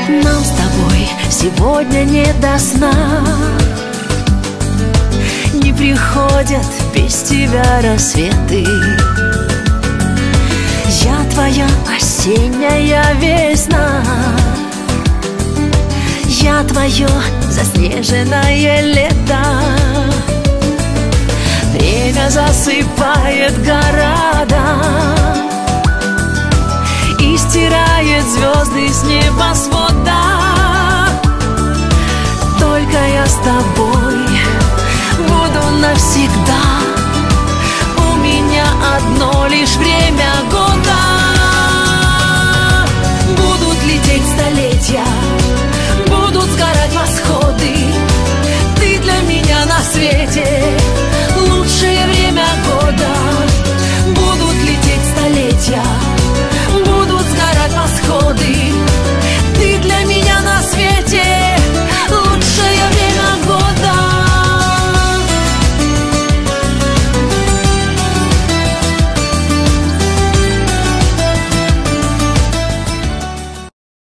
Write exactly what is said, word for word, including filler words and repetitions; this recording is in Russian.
Нам с тобой сегодня не до сна. Не приходят без тебя рассветы. Я твоя осенняя весна. Я твое заснеженное лето. Время засыпает города и стирает звезды с небосвода. Только я с тобой буду навсегда. У меня одно лишь время года.